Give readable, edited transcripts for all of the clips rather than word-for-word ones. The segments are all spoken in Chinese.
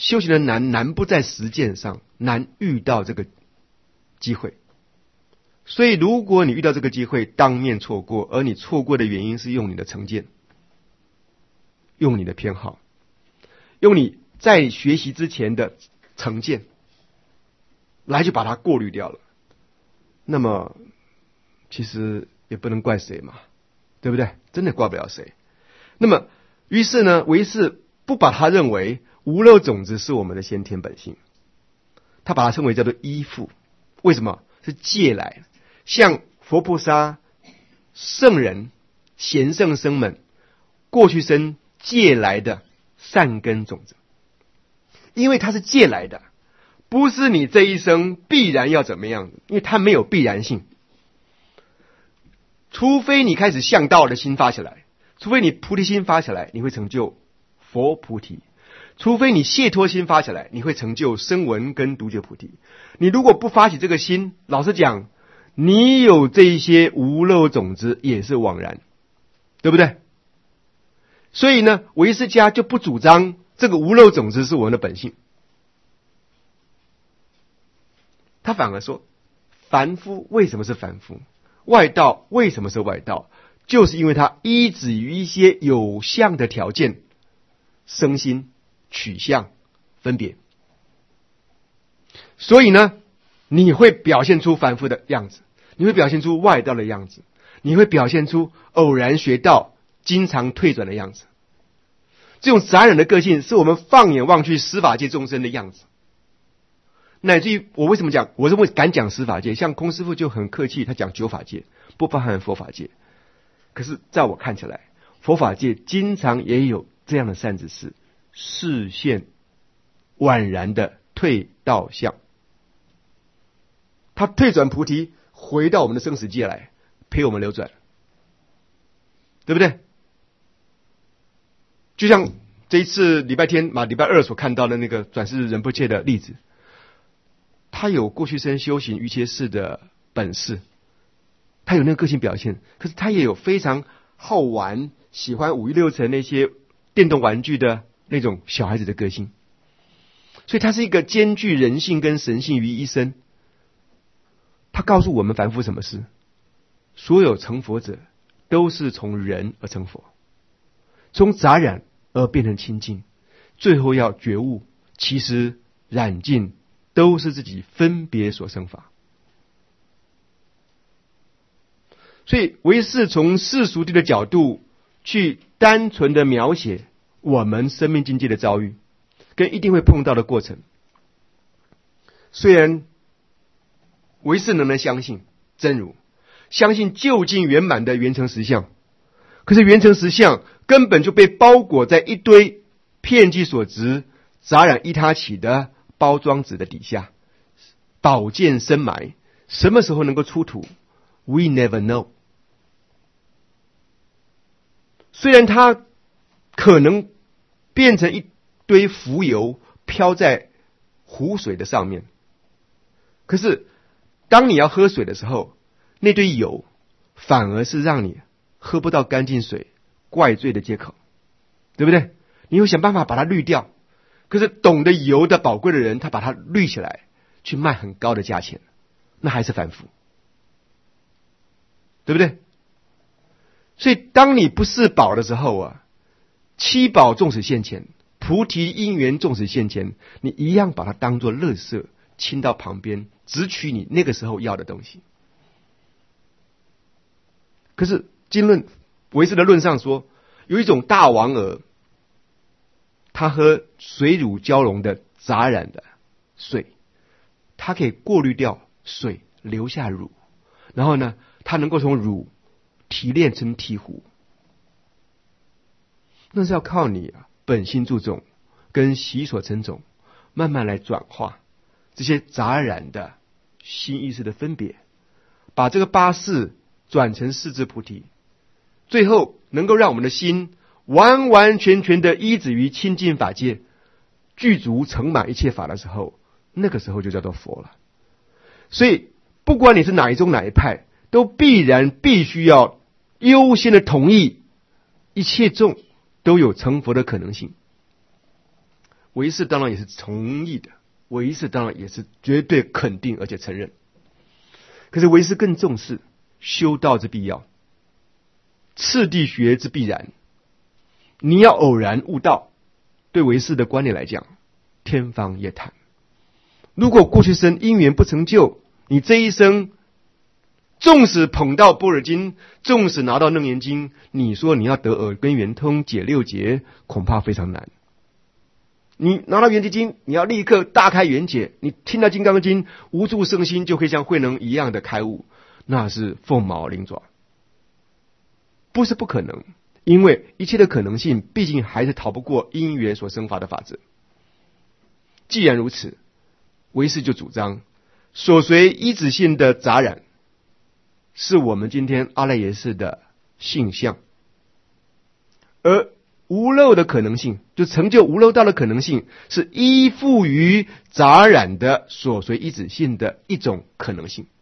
修行的难不在实践上，难遇到这个机会。所以如果你遇到这个机会当面错过，而你错过的原因是用你的成见，用你的偏好，用你在学习之前的成见来就把它过滤掉了，那么其实也不能怪谁嘛，对不对？真的怪不了谁。那么于是呢，唯识不把它认为无漏种子是我们的先天本性，他把它称为叫做依附。为什么？是借来，像佛菩萨、圣人、贤圣僧们过去生借来的善根种子，因为它是借来的，不是你这一生必然要怎么样，因为它没有必然性。除非你开始向道的心发起来，除非你菩提心发起来，你会成就佛菩提；除非你解脱心发起来，你会成就声闻跟独觉菩提。你如果不发起这个心，老实讲，你有这一些无漏种子也是枉然，对不对？所以呢，唯识家就不主张这个无漏种子是我们的本性，他反而说，凡夫为什么是凡夫？外道为什么是外道？就是因为它依止于一些有相的条件，生心、取向、分别。所以呢，你会表现出凡夫的样子，你会表现出外道的样子，你会表现出偶然学道、经常退转的样子。这种杂染的个性是我们放眼望去十法界众生的样子。乃至于我为什么讲，我认为敢讲十法界，像空师父就很客气，他讲九法界，不包含佛法界。可是在我看起来，佛法界经常也有这样的善知识，视线宛然的退道相，他退转菩提，回到我们的生死界来陪我们流转，对不对？就像这一次礼拜天礼拜二所看到的那个转世仁波切的例子，他有过去生修行瑜伽士的本事，他有那个个性表现，可是他也有非常好玩，喜欢五欲六尘那些电动玩具的那种小孩子的个性，所以他是一个兼具人性跟神性于一身。他告诉我们凡夫什么事？所有成佛者都是从人而成佛，从杂染而变成清净，最后要觉悟，其实染净都是自己分别所生法。所以唯识从世俗谛的角度去单纯的描写我们生命境界的遭遇跟一定会碰到的过程。虽然唯识能相信真如，相信究竟圆满的圆成实相，可是圆成实相根本就被包裹在一堆遍计所执杂染依他起的包装纸的底下，宝剑深埋，什么时候能够出土 We never know。 虽然它可能变成一堆浮油飘在湖水的上面，可是当你要喝水的时候，那堆油反而是让你喝不到干净水怪罪的借口，对不对？你会想办法把它滤掉，可是懂得油的宝贵的人，他把它滤起来去卖很高的价钱，那还是凡夫，对不对？所以当你不是宝的时候七宝纵使现前，菩提因缘纵使现前，你一样把它当作垃圾倾到旁边，只取你那个时候要的东西。可是经论唯识的论上说，有一种大王鹅，它喝水乳交融的杂染的水，它可以过滤掉水，留下乳，然后呢，它能够从乳提炼成醍醐。那是要靠你本性注重跟习所成种，慢慢来转化这些杂染的心意识的分别，把这个八识转成四智菩提，最后能够让我们的心完完全全的依止于清净法界，具足成满一切法的时候，那个时候就叫做佛了。所以不管你是哪一宗哪一派，都必须要优先的同意一切众都有成佛的可能性。 唯识当然也是同意的，唯识当然也是绝对肯定而且承认。可是唯识更重视修道之必要，次第学之必然。你要偶然悟道，对唯识的观念来讲，天方夜谭。如果过去生因缘不成就，你这一生纵使捧到般若经，纵使拿到楞严经，你说你要得耳根圆通解六劫，恐怕非常难。你拿到圆寂经，你要立刻大开圆解，你听到金刚经，无住生心就可以像慧能一样的开悟，那是凤毛麟爪，不是不可能。因为一切的可能性毕竟还是逃不过因缘所生发的法则。既然如此，唯识就主张所随依止性的杂染是我们今天阿赖耶识的性相，而无漏的可能性，就成就无漏道的可能性，是依附于杂染的所随依止性的一种可能性。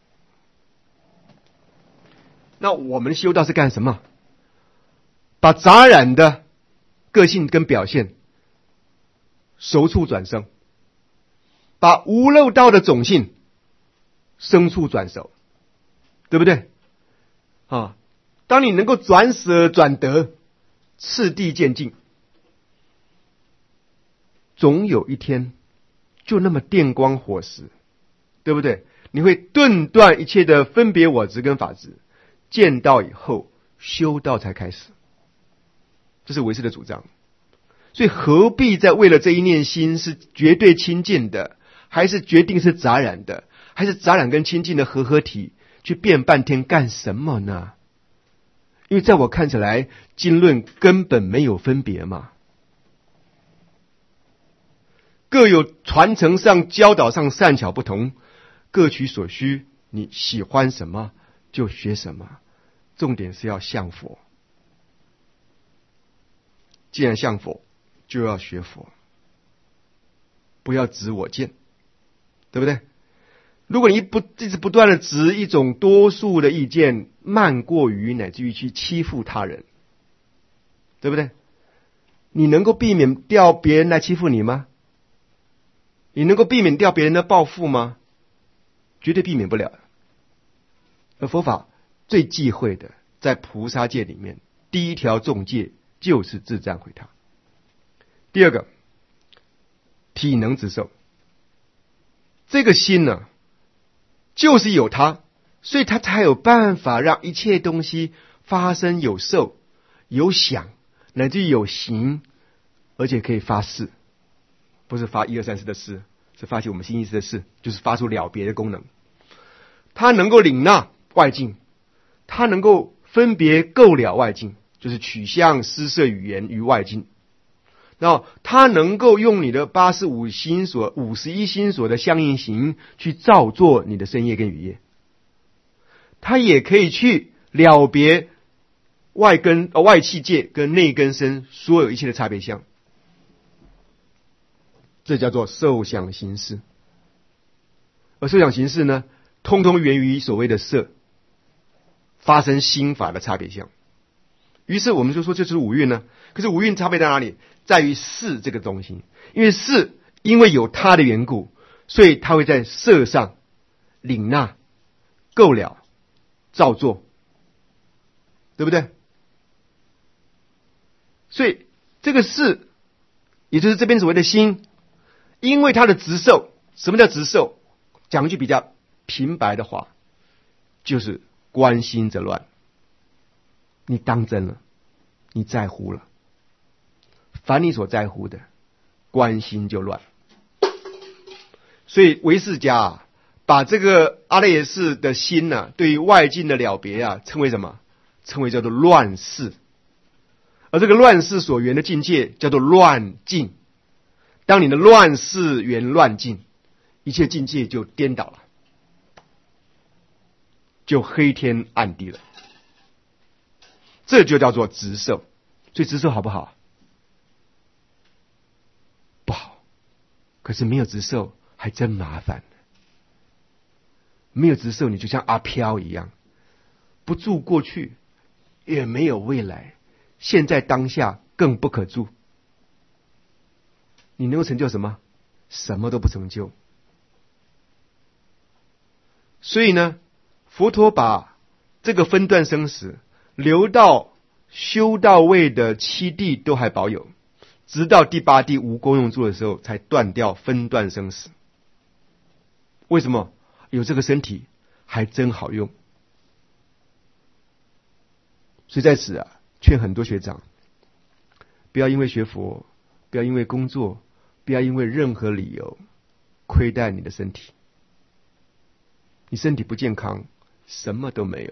那我们修道是干什么？把杂染的个性跟表现熟处转生，把无漏道的种性生处转熟，对不对？当你能够转舍转得，次第渐进，总有一天就那么电光火石，对不对？你会顿断一切的分别我执跟法执，见到以后修道才开始。这是唯识的主张。所以何必在为了这一念心是绝对清净的，还是决定是杂染的，还是杂染跟清净的合体，去辩半天干什么呢？因为在我看起来，经论根本没有分别嘛，各有传承上教导上善巧不同，各取所需，你喜欢什么就学什么，重点是要像佛。既然像佛，就要学佛，不要执我见，对不对？如果你一直不断的执一种多数的意见，慢过于乃至于去欺负他人，对不对？你能够避免掉别人来欺负你吗？你能够避免掉别人的报复吗？绝对避免不了。而佛法最忌讳的，在菩萨戒里面，第一条重戒就是自赞毁他。第二个，体能执受。这个心呢，就是有它，所以它才有办法让一切东西发生有受、有想，乃至于有形，而且可以发誓，不是发1、2、3、4的誓，是发起我们心意识的誓，就是发出了别的功能。它能够领纳外境，它能够分别构了外境，就是取向、施设、语言于外境。然后它能够用你的85心所、51心所的相应行去造作你的身业跟语业。它也可以去了别外气界跟内根身所有一切的差别相，这叫做受想行识。而受想行识呢，通通源于所谓的色，发生心法的差别相。于是我们就说这就是五蕴呢。可是五蕴差别在哪里？在于识这个东西。因为识因为有它的缘故，所以它会在色上领纳、构了、造作，对不对？所以这个识，也就是这边所谓的心，因为它的执受。什么叫执受？讲一句比较平白的话，就是观心则乱。你当真了，你在乎了，凡你所在乎的，观心就乱。所以唯识家把这个阿赖耶识的心对于外境的了别称为什么？称为叫做乱识。而这个乱世所缘的境界叫做乱境。当你的乱世缘乱境，一切境界就颠倒了，就黑天暗地了。这就叫做执受。所以执受好不好？不好。可是没有执受还真麻烦。没有执受，你就像阿飘一样，不住过去，也没有未来，现在当下更不可住。 你能够成就什么？什么都不成就。所以呢，佛陀把这个分段生死留到修到位的7地都还保有，直到第8地无功用处的时候才断掉分段生死。为什么？有这个身体还真好用。所以在此啊，劝很多学长，不要因为学佛，不要因为工作，不要因为任何理由亏待你的身体。你身体不健康，什么都没有，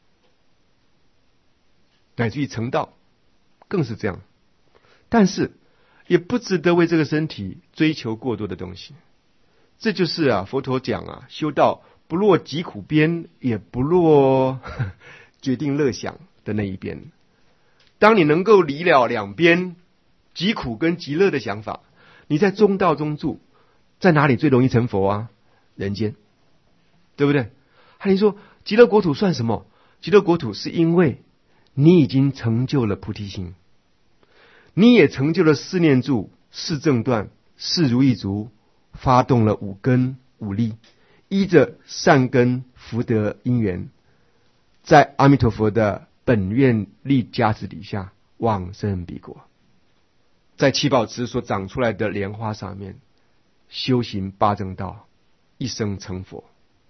乃至于成道更是这样。但是也不值得为这个身体追求过多的东西。这就是啊，佛陀讲啊，修道不落疾苦边，也不落决定乐享的那一边。当你能够离了两边疾苦跟极乐的想法，你在中道中住，在哪里最容易成佛啊？人间，对不对？你说极乐国土算什么？极乐国土是因为你已经成就了菩提心，你也成就了四念住、四正断、四如意足，发动了五根五力，依着善根福德因缘，在阿弥陀佛的本愿力加持底下往生彼国，在七宝池所长出来的莲花上面修行八正道，一生成佛。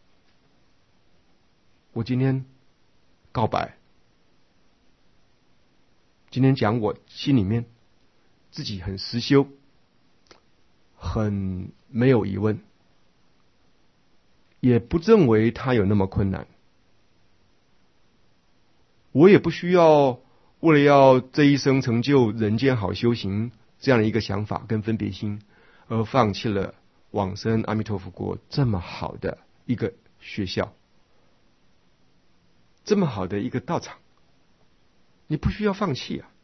我今天告白，今天讲我心里面自己很实修，很没有疑问，也不认为它有那么困难。我也不需要为了要这一生成就人间好修行这样的一个想法跟分别心，而放弃了往生阿弥陀佛国这么好的一个学校，这么好的一个道场。你不需要放弃啊。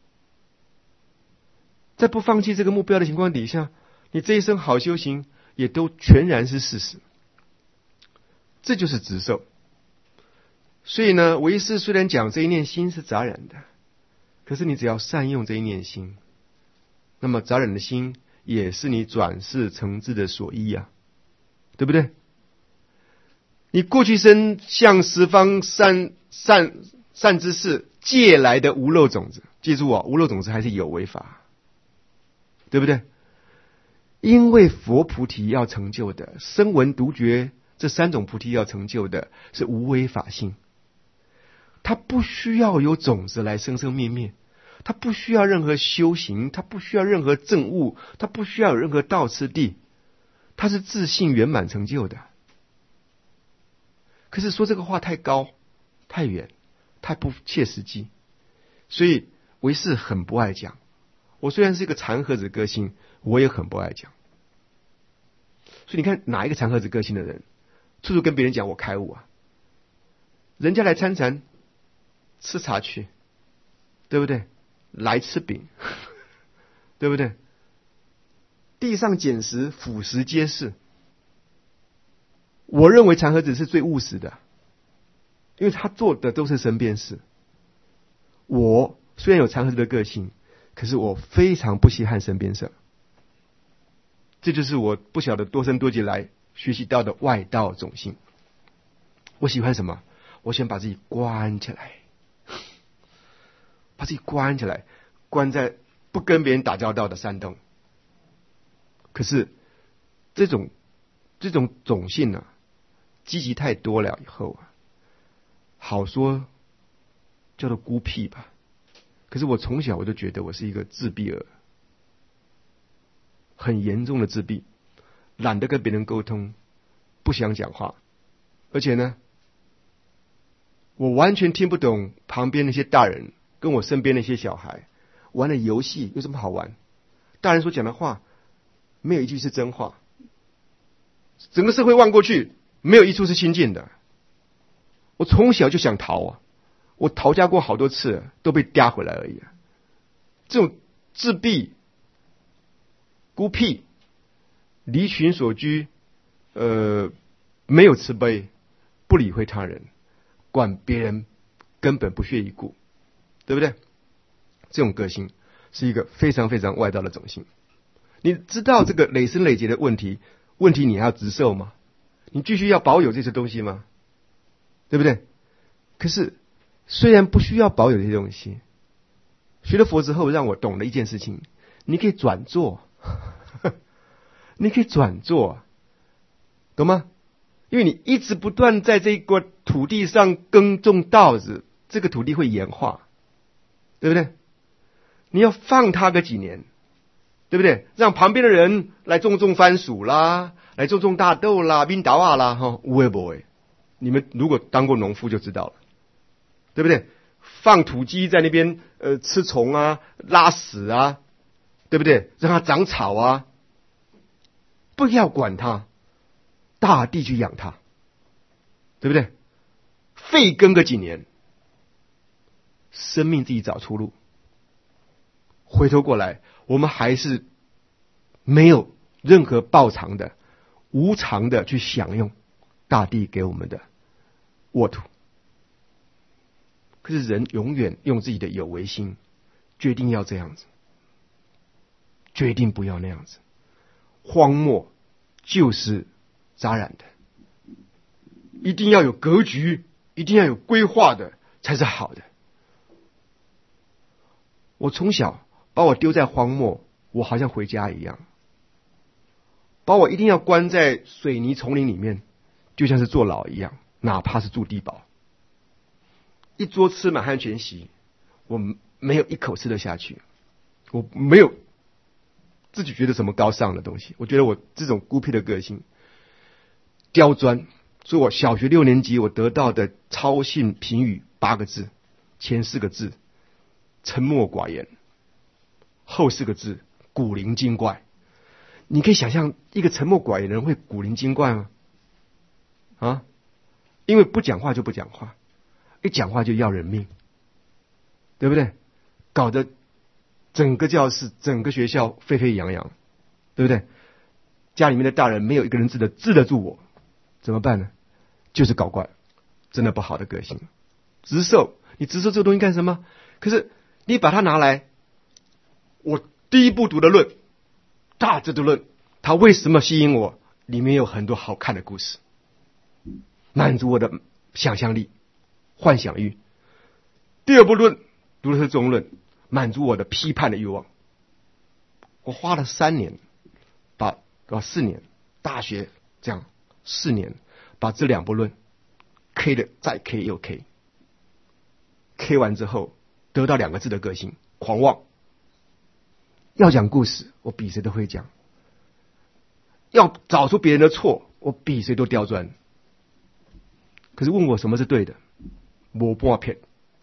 在不放弃这个目标的情况底下，你这一生好修行也都全然是事实。这就是直受。所以呢，唯识虽然讲这一念心是杂染的，可是你只要善用这一念心，那么杂染的心也是你转世成智的所依啊，对不对？你过去生向十方善知识借来的无漏种子，记住啊，无漏种子还是有为法，对不对？因为佛菩提要成就的，声闻独觉这三种菩提要成就的是无为法性，它不需要有种子来生生灭灭，它不需要任何修行，它不需要任何证悟，它不需要有任何道次第，它是自性圆满成就的。可是说这个话太高太远太不切实际，所以唯识很不爱讲。我虽然是一个禅盒子个性，我也很不爱讲。所以你看哪一个禅盒子个性的人处处跟别人讲我开悟啊？人家来参禅吃茶去，对不对？来吃饼对不对？地上捡石腐蚀皆是。我认为禅盒子是最务实的，因为他做的都是身边事。我虽然有禅盒子的个性，可是我非常不稀罕身边事。这就是我不晓得多生多劫来学习到的外道种性。我喜欢什么？我喜欢把自己关起来，把自己关起来，关在不跟别人打交道的山洞。可是这种种性啊，积极太多了以后啊，好说叫做孤僻吧。可是我从小我就觉得我是一个自闭儿，很严重的自闭，懒得跟别人沟通，不想讲话，而且呢，我完全听不懂旁边那些大人跟我身边那些小孩玩的游戏有什么好玩。大人所讲的话没有一句是真话，整个社会望过去没有一处是清净的。我从小就想逃啊，我逃家过好多次，都被嗲回来而已啊。这种自闭、孤僻、离群所居，没有慈悲，不理会他人，管别人根本不屑一顾，对不对？这种个性是一个非常非常外道的种性。 你知道这个累生累劫的问题你还要直受吗？你继续要保有这些东西吗？对不对？可是虽然不需要保有这些东西，学了佛之后让我懂了一件事情，你可以转做你可以转做，懂吗？因为你一直不断在这个土地上耕种稻子，这个土地会盐化，对不对？你要放它个几年，对不对？让旁边的人来种番薯啦，来种大豆啦、冰豆啊啦，哈，有的没的。你们如果当过农夫就知道了，对不对？放土鸡在那边吃虫啊、拉屎啊，对不对？让它长草啊，不要管它，大地去养它，对不对？废耕个几年，生命自己找出路。回头过来，我们还是没有任何报偿的、无偿的去享用大地给我们的沃土。可是人永远用自己的有为心决定要这样子，决定不要那样子。荒漠就是杂染的，一定要有格局，一定要有规划的才是好的。我从小把我丢在荒漠，我好像回家一样；把我一定要关在水泥丛林里面，就像是坐牢一样，哪怕是住地堡。一桌吃满汉全席，我没有一口吃得下去，我没有自己觉得什么高尚的东西。我觉得我这种孤僻的个性刁钻，所以我小学6年级我得到的超性评语8个字，前4个字沉默寡言，后4个字古灵精怪。你可以想象一个沉默寡言的人会古灵精怪吗？啊，因为不讲话就不讲话，一讲话就要人命，对不对？搞得整个教室、整个学校沸沸扬扬，对不对？家里面的大人没有一个人治得住我，怎么办呢？就是搞怪，真的不好的个性。直受，你直受这个东西干什么？可是你把它拿来，我第一部读的论，大智度论，它为什么吸引我？里面有很多好看的故事，满足我的想象力、幻想欲。第二部论读的是中论，满足我的批判的欲望。我花了3年，4年，大学这样4年，把这2部论 K 的再 K 又 K 完之后，得到2个字的个性：狂妄。要讲故事，我比谁都会讲；要找出别人的错，我比谁都刁钻。可是问我什么是对的，没办法骗。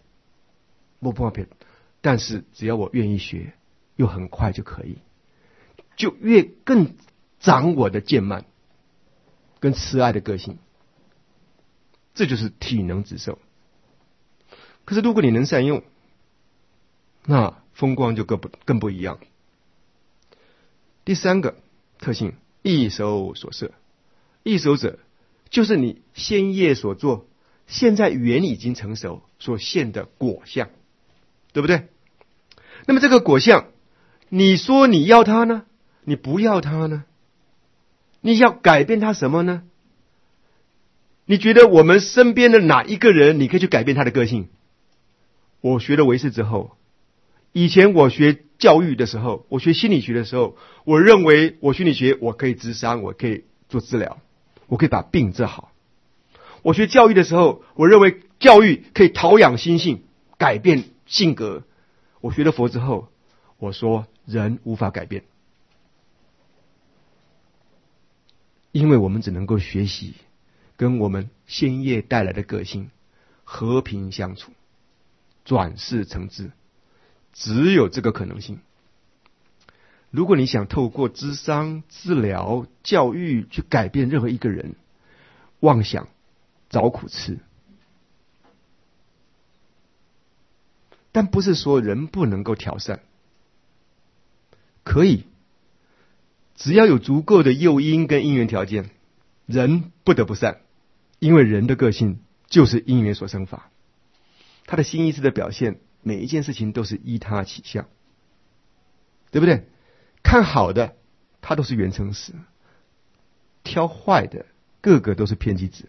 但是只要我愿意学，又很快就可以，就更长我的渐慢跟慈爱的个性。这就是体能直受。可是如果你能善用，那风光就更不一样。第3个特性，易守所摄。易守者就是你先业所做，现在缘已经成熟所现的果相，对不对？那么这个果相，你说你要它呢？你不要它呢？你要改变它什么呢？你觉得我们身边的哪一个人你可以去改变他的个性？我学了唯识之后，以前我学教育的时候，我学心理学的时候，我认为我心理学我可以咨商，我可以做治疗，我可以把病治好。我学教育的时候，我认为教育可以陶养心性，改变性格。我学了佛之后，我说人无法改变，因为我们只能够学习跟我们先业带来的个性和平相处，转世成智，只有这个可能性。如果你想透过咨商、治疗、教育去改变任何一个人，妄想找苦吃。但不是说人不能够调善，可以，只要有足够的诱因跟因缘条件，人不得不善，因为人的个性就是因缘所生法，他的心意识的表现，每一件事情都是依他起相，对不对？看好的它都是原诚实，挑坏的个个都是偏激子。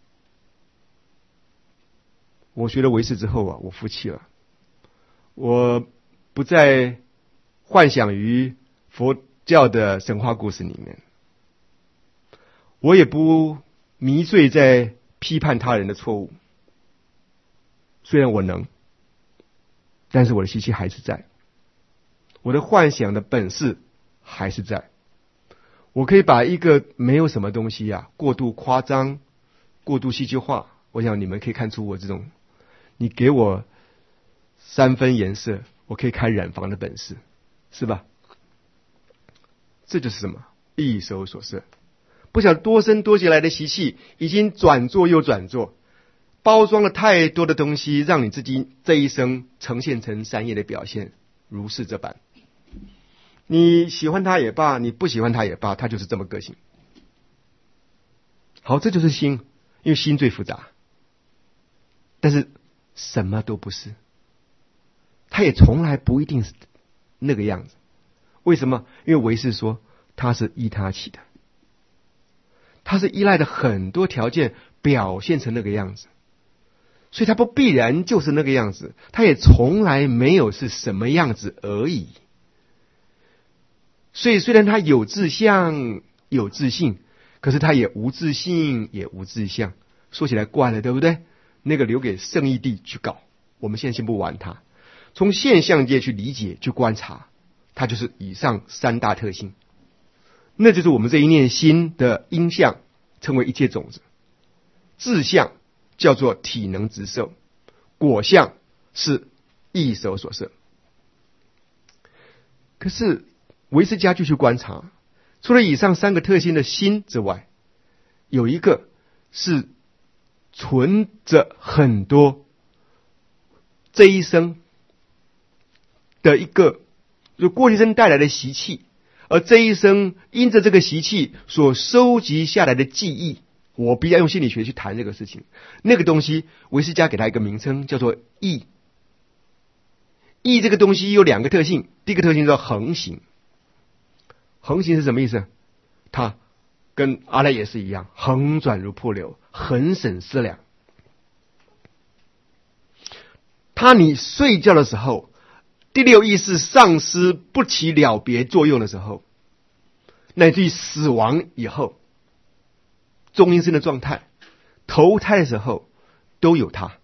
我学了唯识之后啊，我服气了，我不再幻想于佛教的神话故事里面，我也不迷醉在批判他人的错误。虽然我能，但是我的习气还是在，我的幻想的本事还是在。我可以把一个没有什么东西啊过度夸张、过度戏剧化，我想你们可以看出我这种，你给我3分颜色，我可以开染房的本事，是吧？这就是什么？一手所摄。不晓得多生多劫来的习气，已经转做又转做，包装了太多的东西，让你自己这一生呈现成善业的表现，如是这般。你喜欢他也罢，你不喜欢他也罢，他就是这么个性。好，这就是心，因为心最复杂。但是什么都不是，他也从来不一定是那个样子。为什么？因为唯识说他是依他起的，他是依赖的很多条件表现成那个样子，所以他不必然就是那个样子，他也从来没有是什么样子而已。所以虽然他有自相有自性，可是他也无自性也无自相。说起来怪了，对不对？那个留给圣义帝去搞，我们现在先不玩它。从现象界去理解去观察，它就是以上3大特性。那就是我们这一念心的因相，称为一切种子。自相叫做体能直受，果相是一手所摄。可是唯识家继续观察，除了以上3个特性的心之外，有一个是存着很多这一生的一个就过去生带来的习气，而这一生因着这个习气所收集下来的记忆，我必须要用心理学去谈这个事情。那个东西唯识家给它一个名称，叫做意。意这个东西有2个特性，第一个特性叫横行。横行是什么意思？它跟阿赖耶识一样，横转如瀑流，很省思量。你睡觉的时候，第6意识丧失不起了别作用的时候，乃至于死亡以后，中阴身的状态，投胎的时候都有它。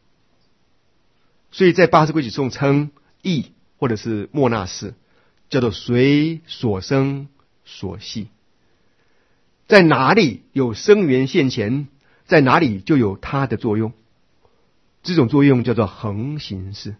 所以在八识规矩中称意或者是末那识，叫做随所生所系。在哪里有生源现前，在哪里就有它的作用。这种作用叫做横行识。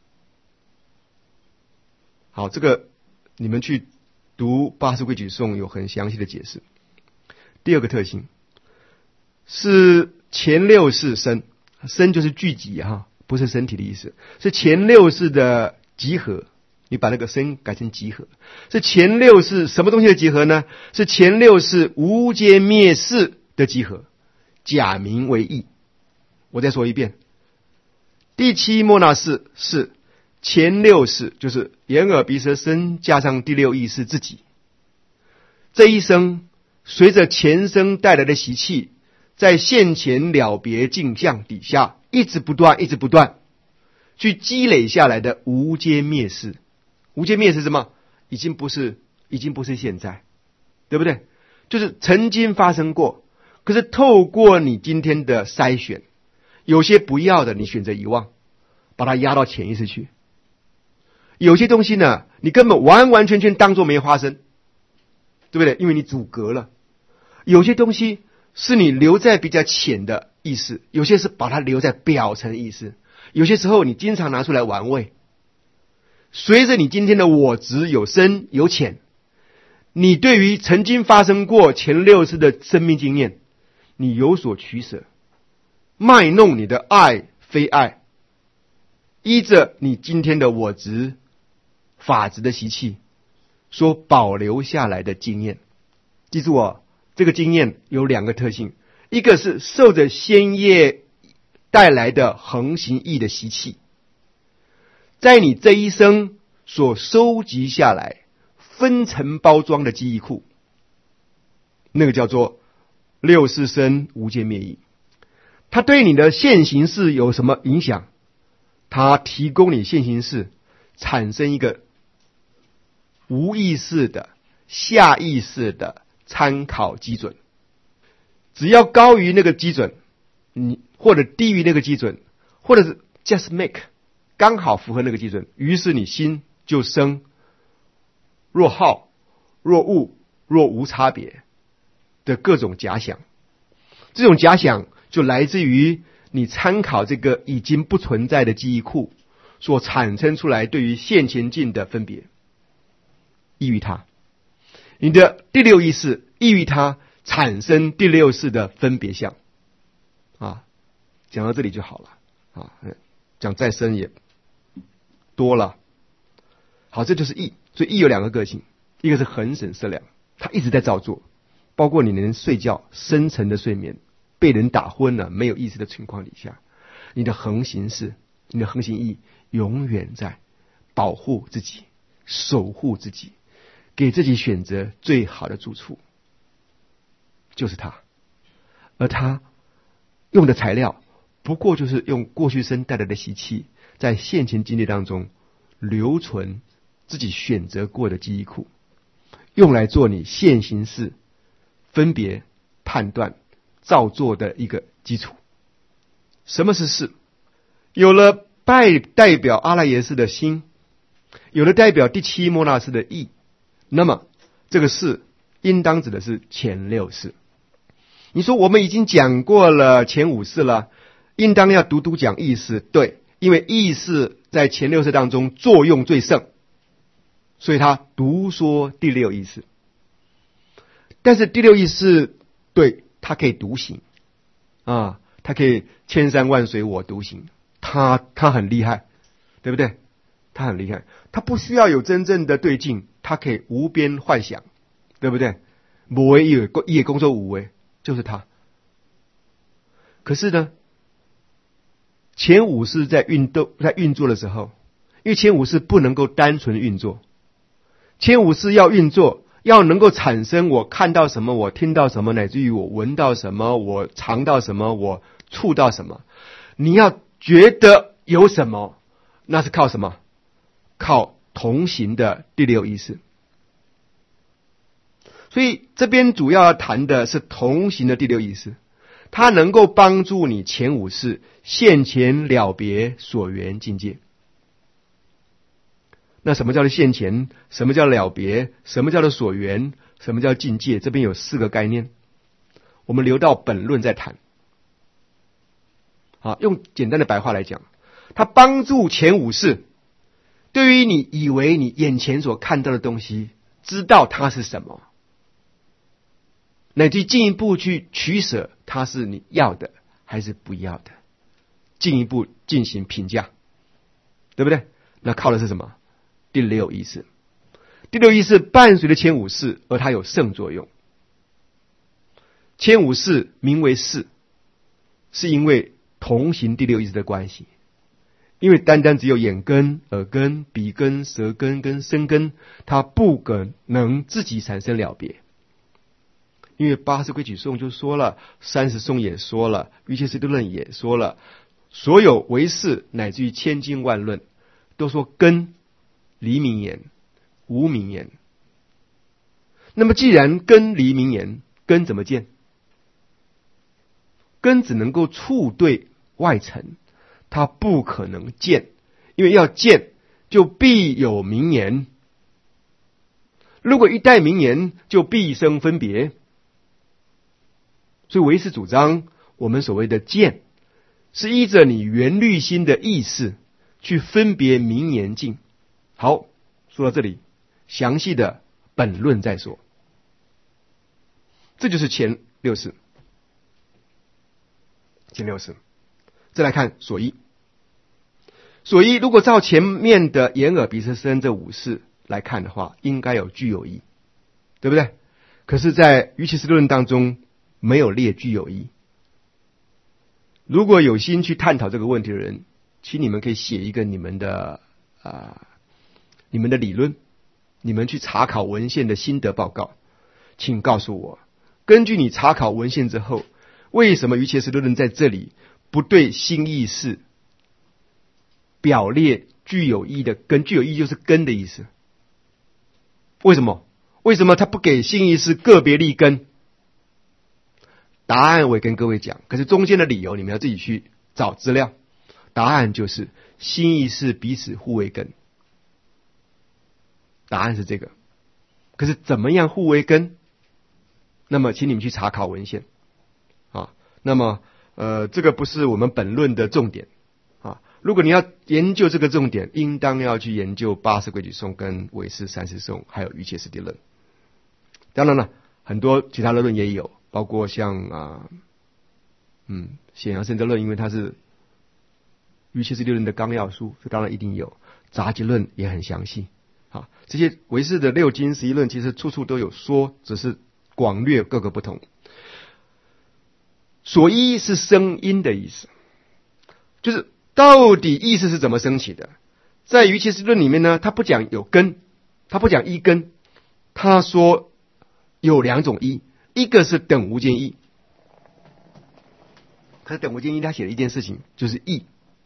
好，这个你们去读八识规矩颂有很详细的解释。第2个特性是前6识身，身就是聚集哈，不是身体的意思，是前6识的集合。你把那个身改成集合，是前6识什么东西的集合呢？是前6识无间灭识的集合，假名为意。我再说一遍，第7末那识是前6识，就是眼耳鼻舌身加上第6意识自己。这一生随着前生带来的习气，在现前了别镜像底下一直不断去积累下来的无间灭识。无间灭识是什么？已经不是现在，对不对？就是曾经发生过，可是透过你今天的筛选，有些不要的你选择遗忘，把它压到潜意识去。有些东西呢，你根本完完全全当作没发生，对不对？因为你阻隔了。有些东西是你留在比较浅的意识，有些是把它留在表层意识，有些时候你经常拿出来玩味。随着你今天的我执有深有浅，你对于曾经发生过前6次的生命经验，你有所取舍，卖弄你的爱非爱，依着你今天的我执法执的习气所保留下来的经验。记住哦，这个经验有2个特性，一个是受着先业带来的横行意的习气，在你这一生所收集下来分层包装的记忆库，那个叫做六识生无间灭意。它对你的现行式有什么影响？它提供你现行式产生一个无意识的下意识的参考基准，只要高于那个基准，或者低于那个基准，或者是 just make 刚好符合那个基准，于是你心就生若好若恶若无差别的各种假想。这种假想就来自于你参考这个已经不存在的记忆库所产生出来对于现前境的分别，依于它，你的第六意识依于它产生第六识的分别相。讲到这里就好了讲再深也多了。好，这就是意。所以意有两个个性，一个是恒审色量，它一直在造作，包括你能睡觉深层的睡眠被人打昏了没有意识的情况底下，你的恒行识，你的恒行意永远在保护自己，守护自己，给自己选择最好的住处，就是它。而它用的材料不过就是用过去生带来的习气，在现前经历当中留存自己选择过的记忆库，用来做你现行式分别判断造作的一个基础。什么是事？有了代表阿赖耶识的心，有了代表第七摩那识的意，那么这个事应当指的是前六识。你说我们已经讲过了前五识了，应当要独讲意识。对，因为意识在前六识当中作用最盛，所以他独说第六意识。但是第六意识，对，它可以独行它可以千山万水我独行，它很厉害，对不对？它很厉害，它不需要有真正的对境，它可以无边幻想，对不对？无为也工作无为，就是它。可是呢，前五识在运作的时候，因为前五识不能够单纯运作，前五识要运作，要能够产生我看到什么，我听到什么，乃至于我闻到什么，我尝到什么，我触到什么，你要觉得有什么，那是靠什么？靠同行的第六意识。所以这边主要谈的是同行的第六意识，它能够帮助你前五识现前了别所缘境界。那什么叫做现前？什么叫了别？什么叫做所缘？什么叫境界？这边有四个概念，我们留到本论再谈。用简单的白话来讲，它帮助前五识对于你以为你眼前所看到的东西，知道它是什么，乃至进一步去取舍，它是你要的还是不要的，进一步进行评价，对不对？那靠的是什么？第六意识。第六意识伴随着前五识，而它有胜作用。前五识名为识，是因为同行第六意识的关系。因为单单只有眼根、耳根、鼻根、舌根跟身根，它不可能自己产生了别。因为80归矩颂就说了，30颂也说了，瑜伽师地论也说了，所有唯识乃至于千经万论都说根离名言，无名言。那么既然根离名言，根怎么见？根只能够触对外层，它不可能见，因为要见就必有名言。如果一带名言，就必生分别。所以唯识主张，我们所谓的见，是依着你缘虑心的意识去分别名言境。好，说到这里，详细的本论再说。这就是前六识。前六识，再来看所依。所依如果照前面的眼耳鼻舌身这五识来看的话，应该有具有依，对不对？可是在瑜伽师论当中没有列具有依。如果有心去探讨这个问题的人，请你们可以写一个你们的理论， 你们去查考文献的心得报告，请告诉我，根据你查考文献之后，为什么于切斯特论在这里不对新意识表列具有义的根？具有义就是根的意思。为什么？为什么他不给新意识个别立根？答案我也跟各位讲，可是中间的理由你们要自己去找资料。答案就是新意识彼此互为根。答案是这个。可是怎么样互为根？那么请你们去查考文献啊。那么这个不是我们本论的重点啊。如果你要研究这个重点，应当要去研究巴氏规矩颂跟韦氏三世颂，还有于切斯蒂论。当然了，很多其他的论也有，包括像显阳圣哲论，因为它是于切斯蒂论的纲要书，这当然一定有。杂集论也很详细啊。这些韦氏的六经11论其实处处都有说，只是广略各个不同。所依是声音的意思，就是到底意思是怎么升起的？在于切斯蒂论里面呢，他不讲有根，他不讲一根，他说有两种一，一个是等无间一。可是等无间一他写了一件事情，就是义。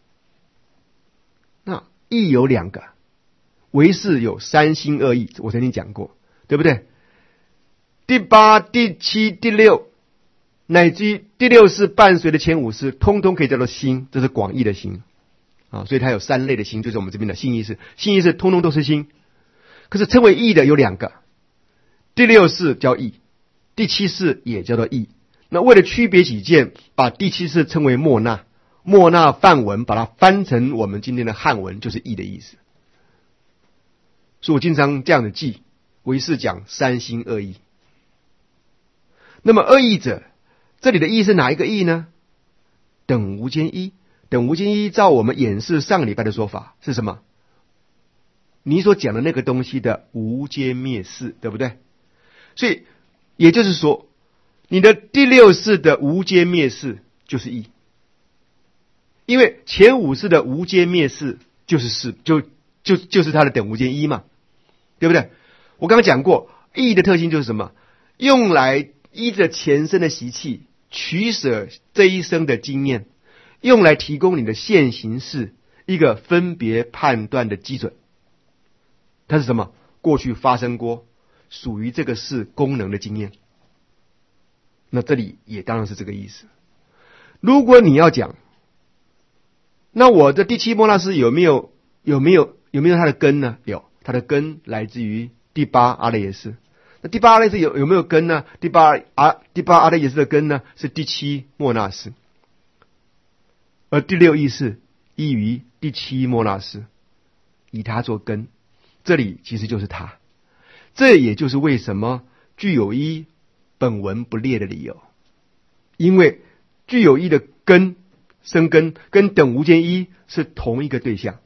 那义有两个，唯是有三心二意，我曾经讲过，对不对？第八、第七、第六，乃至于第六世伴随的前五世，通通可以叫做心，这是广义的心啊。所以它有三类的心，就是我们这边的心意识，心意识通通都是心。可是称为义的有两个，第六世叫义，第七世也叫做义。那为了区别起见，把第七世称为默纳，默纳梵文把它翻成我们今天的汉文，就是义的意思。所以我经常这样的记，唯是讲三心二意。那么二义者，这里的义是哪一个义呢？等无间一。等无间一照我们演示上个礼拜的说法是什么？你所讲的那个东西的无间灭世，对不对？所以也就是说，你的第六世的无间灭世就是义，因为前五世的无间灭世就是世，就是它的等无间一嘛，对不对？我刚刚讲过，义的特性就是什么？用来依着前生的习气，取舍这一生的经验，用来提供你的现行事一个分别判断的基准。它是什么？过去发生过属于这个事功能的经验。那这里也当然是这个意思。如果你要讲，那我的第七莫那斯有没有它的根呢？有，它的根来自于第八阿赖耶识。那第八阿赖耶识有没有根呢？第八阿赖耶识的根呢是第七莫那斯，而第六意识依于第七莫那斯，以它做根。这里其实就是它，这也就是为什么具有一本文不列的理由，因为具有一的根生根跟等无间一是同一个对象，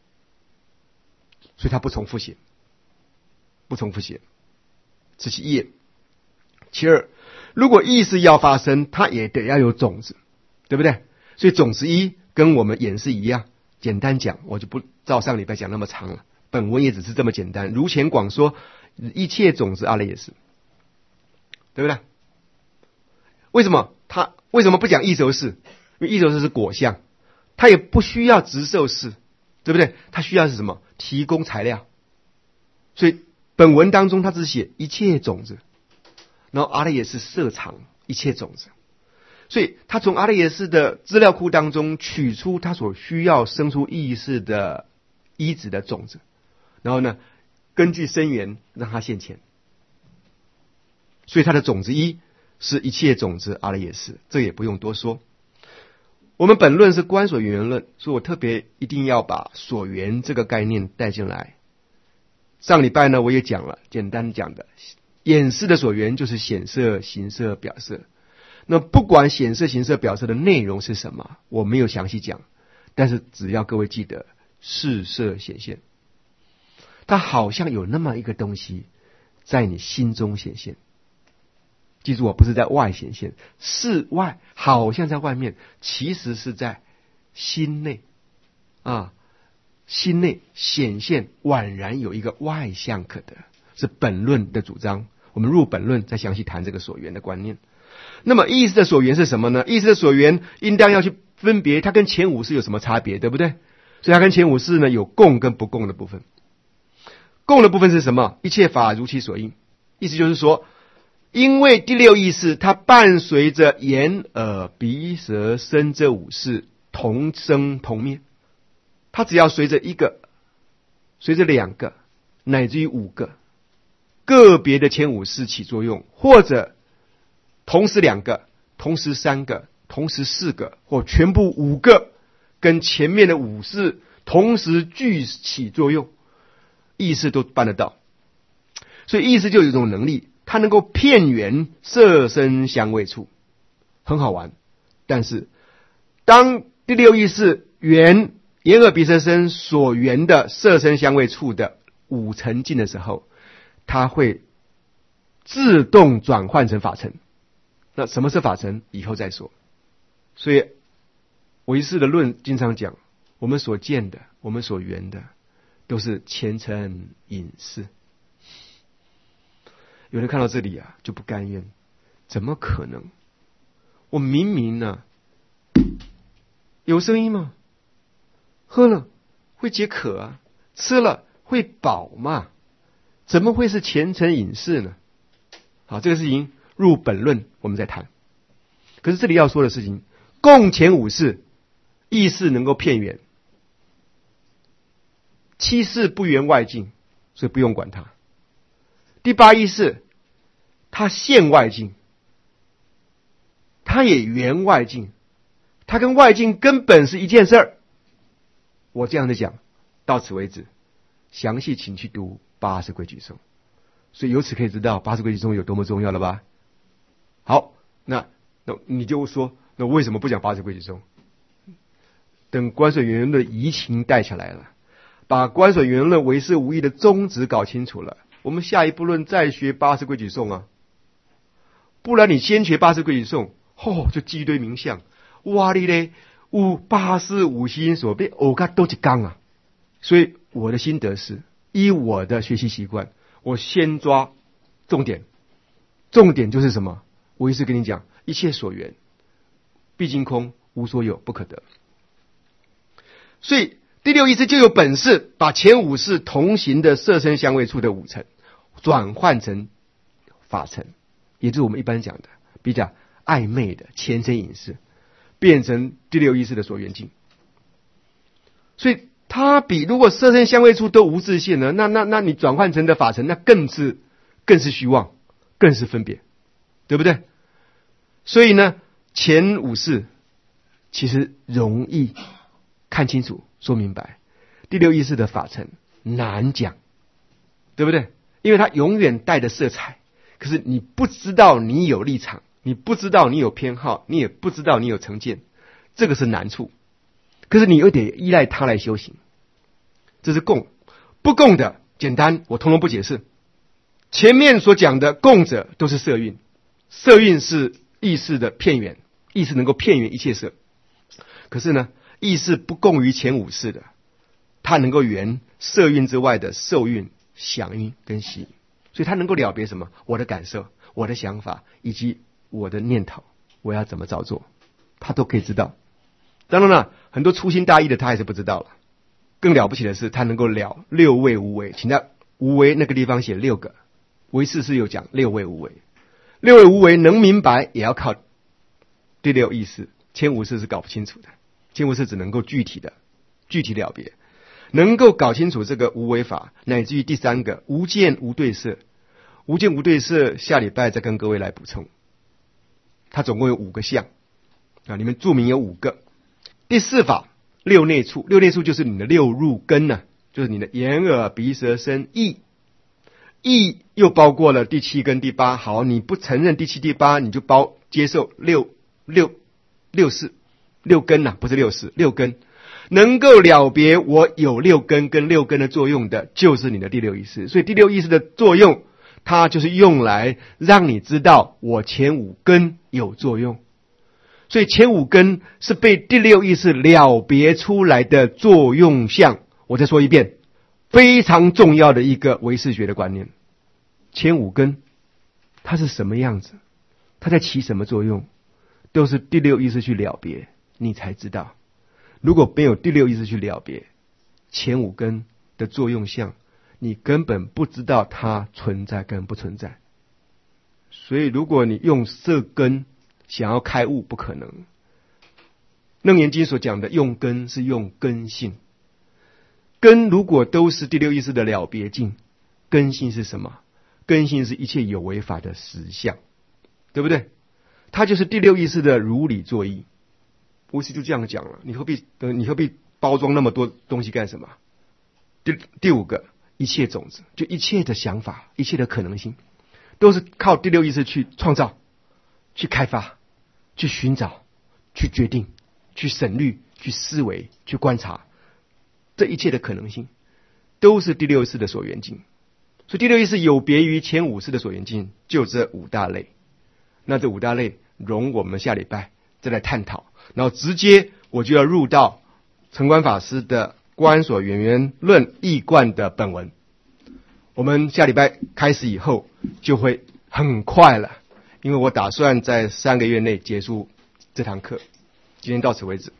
所以它不重复写，此其一。其二，如果意识要发生，它也得要有种子，对不对？所以种子一跟我们演示一样，简单讲，我就不照上礼拜讲那么长了。本文也只是这么简单，如前广说一切种子阿赖耶识，对不对？为什么不讲异熟识？因为异熟识是果相，它也不需要直受识，对不对？它需要是什么？提供材料。所以本文当中它只写一切种子，然后阿赖耶识摄藏一切种子，所以他从阿赖耶识的资料库当中取出他所需要生出意识的依止的种子，然后呢，根据生缘让它现前。所以它的种子一是一切种子阿赖耶识，这也不用多说。我们本论是观所缘缘论，所以我特别一定要把所缘这个概念带进来。上礼拜呢我也讲了，简单讲的演示的所缘就是显色、形色、表色。那不管显色、形色、表色的内容是什么，我没有详细讲，但是只要各位记得视色显现，它好像有那么一个东西在你心中显现。记住，我不是在外显现，室外好像在外面，其实是在心内啊。 心内显现宛然有一个外相可得，是本论的主张。我们入本论再详细谈这个所缘的观念。那么意识的所缘是什么呢？意识的所缘应当要去分别它跟前五识有什么差别，对不对？所以它跟前五识呢有共跟不共的部分。共的部分是什么？一切法如其所应，意思就是说，因为第六意识它伴随着眼耳鼻舌身这五识同生同灭，它只要随着一个，随着两个，乃至于五个个别的前五识起作用，或者同时两个，同时三个，同时四个，或全部五个跟前面的五识同时俱起作用，意识都办得到。所以意识就有一种能力，它能够遍缘色身香味触，很好玩。但是当第六意识缘眼耳鼻舌身所缘的色身香味触的五层境的时候，它会自动转换成法尘。那什么是法尘？以后再说。所以唯识的论经常讲，我们所见的，我们所缘的，都是前尘隐士。有人看到这里啊，就不甘愿，怎么可能？我明明呢，有声音吗？喝了会解渴啊，吃了会饱嘛，怎么会是前尘隐士呢？好，这个事情入本论我们再谈。可是这里要说的事情，共前五识意识能够遍缘，七识不缘外境，所以不用管它。第八意识它现外境，它也缘外境，它跟外境根本是一件事儿。我这样的讲到此为止，详细请去读八识规矩颂。所以由此可以知道八识规矩颂有多么重要了吧？好，那你就说，那为什么不讲八识规矩颂？等观水圆论移情带下来了，把观水圆论唯识无义的宗旨搞清楚了，我们下一步论再学八识规矩颂啊。不然你先学八识规矩颂，就记一堆名相，哇哩嘞，有八识五心所被我看都一纲啊。所以我的心得是，依我的学习习惯，我先抓重点，重点就是什么？我一直跟你讲，一切所缘毕竟空，无所有，不可得。所以第六意识就有本事把前五识同行的色身香味触的五层转换成法尘，也就是我们一般讲的比较暧昧的前尘隐士，变成第六意识的所缘境。所以它比如果色身香味触都无自性呢，那你转换成的法尘，那更是虚妄，更是分别，对不对？所以呢，前五识其实容易看清楚说明白，第六意识的法尘难讲，对不对？因为它永远带着色彩，可是你不知道你有立场，你不知道你有偏好，你也不知道你有成见，这个是难处。可是你又得依赖它来修行，这是共。不共的简单，我通通不解释。前面所讲的共者都是色蕴，色蕴是意识的片缘，意识能够片缘一切色。可是呢，意识不共于前五识的，它能够缘色蕴之外的受蕴、想蕴跟习，所以它能够了别什么？我的感受、我的想法以及我的念头，我要怎么照做，它都可以知道。当然了，很多粗心大意的他还是不知道了。更了不起的是，他能够了六位无为。请在无为那个地方写六个，唯识是有讲六位无为。六位无为能明白，也要靠第六意识。前五识是搞不清楚的，前五识只能够具体了别，能够搞清楚这个无为法，乃至于第三个无见无对色。无见无对色，下礼拜再跟各位来补充。它总共有5个相啊，里面注明有5个。第四法六内处，六内处就是你的六入根呢，就是你的眼耳鼻舌身意。意又包括了第7跟第8。好，你不承认第7第8，你就接受六识六根啊，不是六识，六根能够了别我有六根跟六根的作用的，就是你的第六意识。所以第六意识的作用，它就是用来让你知道我前5根有作用。所以前5根是被第六意识了别出来的作用相， 我再说一遍，非常重要的一个唯识学的观念，前五根它是什么样子，它在起什么作用，都是第六意识去了别，你才知道。如果没有第六意识去了别前五根的作用项，你根本不知道它存在跟不存在。所以如果你用色根想要开悟，不可能。楞严经所讲的用根是用根性，根如果都是第六意识的了别境，根性是什么？根性是一切有为法的实相，对不对？它就是第六意识的如理作意。无师就这样讲了，你何必包装那么多东西干什么？第五个，一切种子，就一切的想法，一切的可能性，都是靠第六意识去创造、去开发、去寻找、去决定、去审虑、去思维、去观察，这一切的可能性，都是第六意识的所缘境。所以第六意识有别于前五识的所缘境，就这五大类。那这五大类，容我们下礼拜再来探讨。然后直接我就要入到澄观法师的《观所缘缘论义观》的本文。我们下礼拜开始以后就会很快了，因为我打算在3个月内结束这堂课。今天到此为止。